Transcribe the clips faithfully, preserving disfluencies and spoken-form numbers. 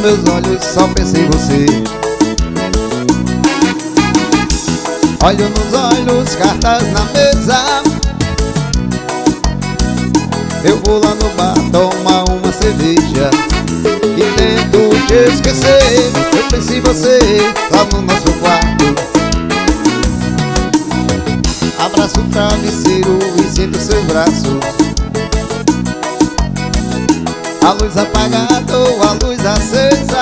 meus olhos, só penso em você. Olho nos olhos, cartas na mesa. Eu vou lá no bar tomar uma cerveja e tento te esquecer. Eu penso em você lá no nosso quarto. Abraço o travesseiro e sinto seus braços. A luz apagada ou a luz acesa,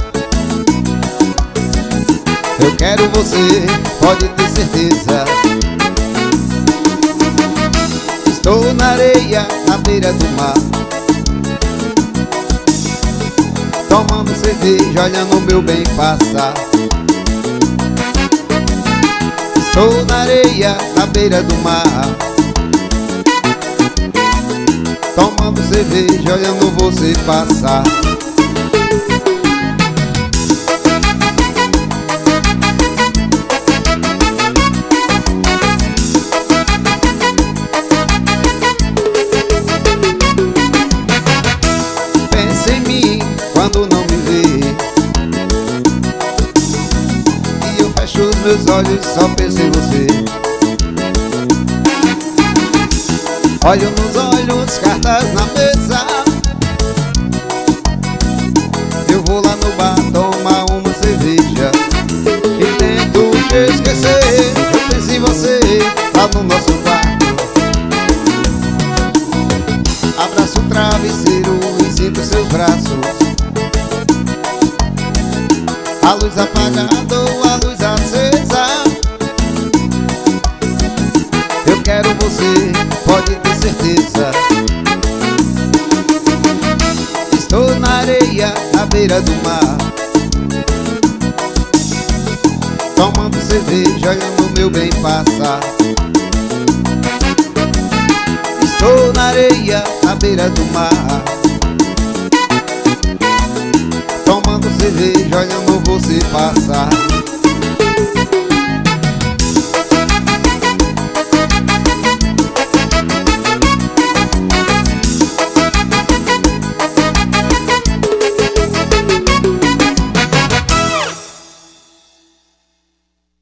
eu quero você, pode ter certeza. Estou na areia, na beira do mar, tomando cerveja, olhando o meu bem passar. Estou na areia, na beira do mar, tomando cerveja, olhando você passar. Pensa em mim quando não me vê, e eu fecho os meus olhos, só penso em você. Olho nos olhos, cartas na mesa. Eu vou lá no bar tomar uma cerveja e tento te esquecer. Eu penso em você lá no nosso quarto. Abraço o travesseiro e sinto seus braços. A luz apagada ou a luz acesa, eu quero você, pode ter certeza. Estou na areia, na beira do mar, tomando cerveja, olhando o meu bem passar. Estou na areia, na beira do mar,